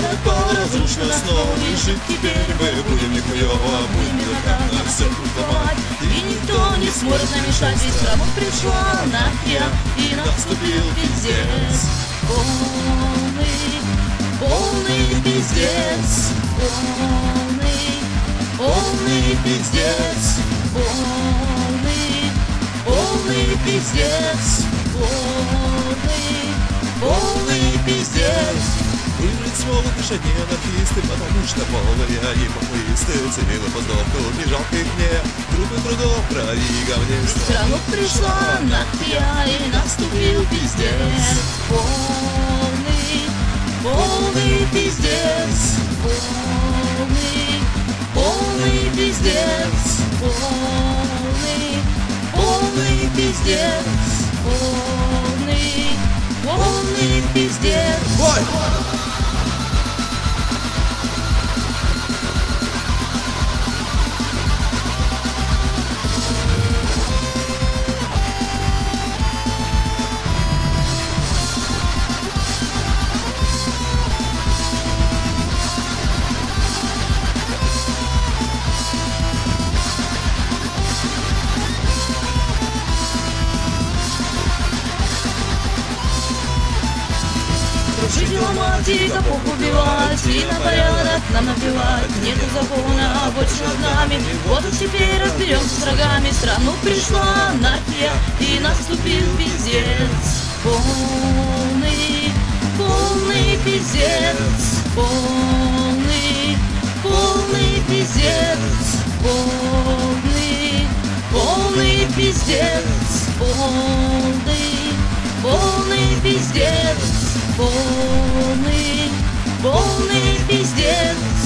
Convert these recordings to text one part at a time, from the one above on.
закон разрушен основы жить. Теперь мы будем не хуёво, будем безнаказанно все культовать. И никто не сможет нам мешать, ведь страну пришла анархия, и наступил пиздец. Полный пиздец. Полный пиздец. Полный пиздец. Полный пиздец. Выбрать смогут лишь одни анархисты, потому что полные и попуисты. Цивилы поздовку, не жалко их мне, трупы трудов, крови и говне. В страну пришла анархия, и наступил пиздец. Полный пиздец. Полный пиздец. Полный пиздец. Полный пиздец. Ой! Жить и ломать, и капок убивать, и на порядок нам наплевать. Нету закона больше над нами, вот и теперь разберемся с врагами. В страну пришла анархия, и наступил пиздец. Полный пиздец. Полный пиздец. Полный пиздец. Полный пиздец. Полный пиздец.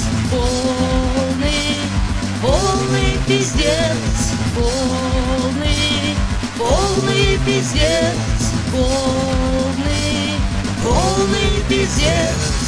Полный пиздец. Полный пиздец. Полный пиздец.